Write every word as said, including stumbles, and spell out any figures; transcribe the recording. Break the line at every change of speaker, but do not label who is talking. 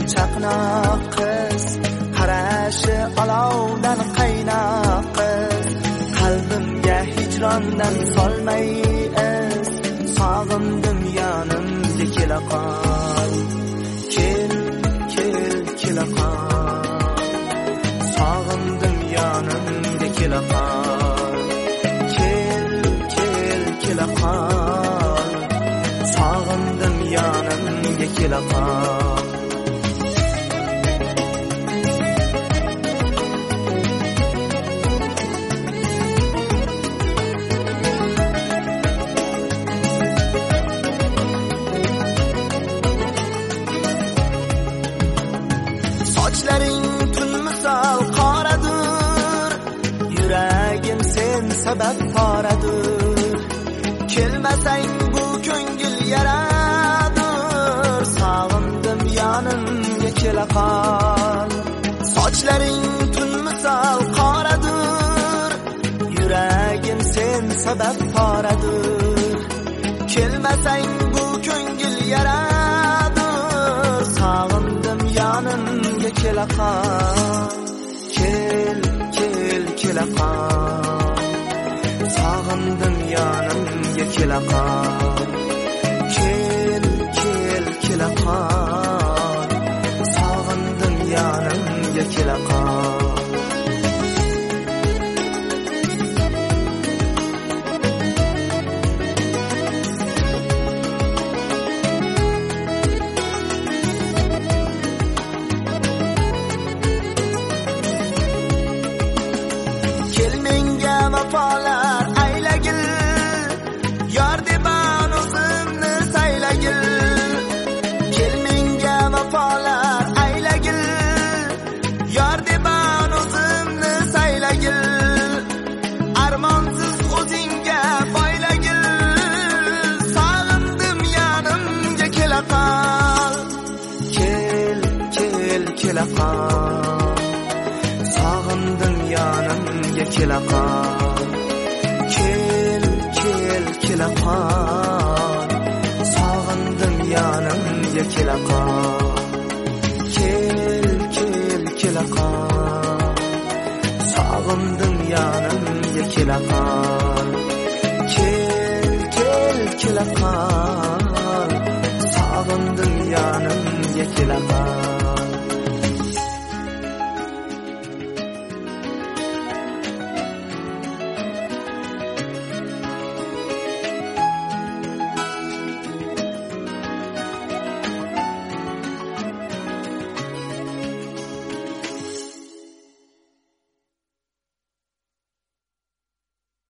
chaqnoq qiz, qarashi olovdan qaynoq qiz, qalbimga hijrondan solmay is, sog'indim yonimga kela qol, kel kel kela qol, sog'indim yonimga kela qol, kel kel kela qol, sog'indim yonimga kela qol. Sochlaring tun misol qoradur, yuragim sen sabab poradur, kelmasang bu ko'ngil yaradur, sog'indim yonimga kela qol. Sochlaring tun misol qoradur, yuragim sen sabab poradur, kelmasang bu ko'ngil yaradur, sog'indim yonimga kela qol, kel kel kela qol, sog'indim yonimga kela qol, kel kel kela qol, sog'indim yonimga kela qol. Vafalar aylagil, yor deban o'zimni saylagil, kel menga vafalar aylagil, yor deban o'zimni saylagil, armonsiz o'zingga boylagil, sog'indim yonimga kela qol, kel kel kela qol, sog'indim yonimga kela qol, kel kel kela qol, sog'indim yonimga kela qol, kel kel kela qol, sog'indim yonimga kela qol, kel kel kela qol, sog'indim yonimga kela qol.